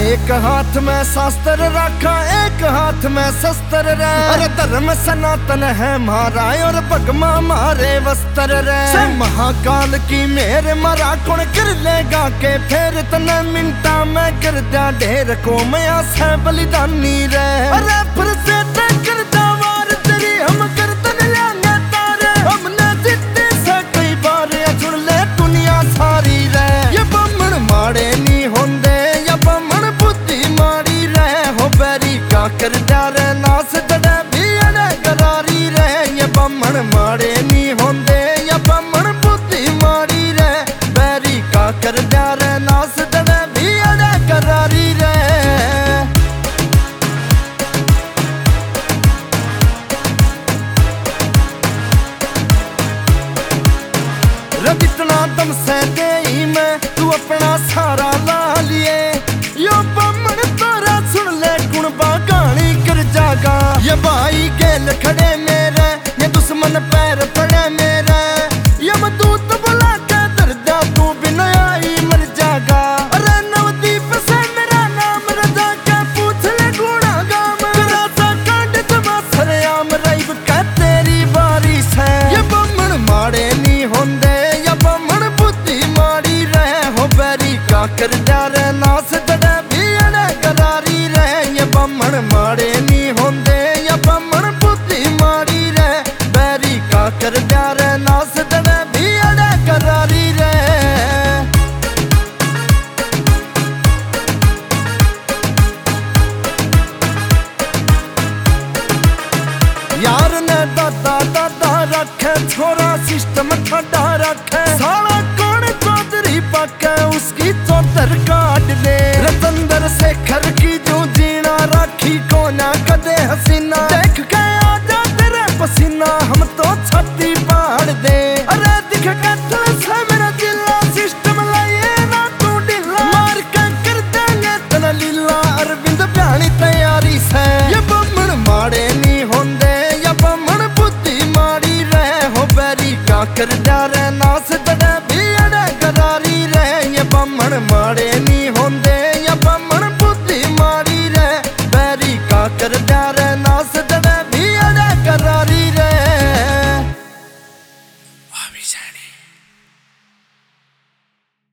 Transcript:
एक हाथ में शास्त्र रखा, एक हाथ में शस्त्र रे। अरे धर्म सनातन है हमारा और भगमा मारे वस्त्र रे। महाकाल की मेर मरा कौन कर लेगा के फिर तने मिनटा में कर दिया ढेर को मया से बलिदानी रे। अरे फिर से कर दा वार तेरी हम कर तन लेंगे तारे। हमने जितने से कई बार सुन ले दुनिया सारी रे। ये बमन मारे नहीं होंदे या बमन बुद्धि मारी रे। हो बैरी का कर दिया रे नास जड़े भी अड़े करारी रे। ये बमन मारे नहीं होंदे या बमन बुद्धि मारी रे। बैरी का कर दिया रे नास जड़े भी अड़े करारी रे। जितना दम से गई मैं तू अपना सारा ला लिए। यो बमन तारा सुन ले गुण बागानी कर जागा। ये भाई गेल खड़े मेरे, ये दुश्मन पैर पड़े मेरे। ये मदूत बुला के दर्दा तू बिना आई मर जागा। अरे नवदीप से मेरा नाम रजा के पूछ ले गुणा गाम। राजा कांड तमा सरेआम राइब का तेरी बारिश है। ये बमन मारे नहीं होंदे कर दिया रे नास जड़े भी अड़े करारी रे। ये बमन मारे नहीं होंदे या बमन बुद्धि मारी रे। बैरी का कर दिया रे नास जड़े भी अड़े करारी रे। यार ने दादा दादा रखे छोरा सिस्टम ठंडा रखे। साला कौन चौधरी पके उसकी चौधर काट दे। रतंदर शेखर की जो जीना राखी को ना कदे हसीना। देख के आजा तेरे पसीना हम तो छाती पाड़ दे। अरे दिख कत्ल से मेरा जिला सिस्टम लाए ना तू ढिला। मार के कर देंगे तना लीला अरविंद भ्यानी तैयारी से। ये बमन मारे नहीं होंदे या बमन बुद्धि मारी रे। हो बैरी का कर दिया रे नास जड़े भी अड़े करारी रे। ये बमन मारे नहीं होंदे या बमन बुद्धि मारी रे। बैरी का कर दिया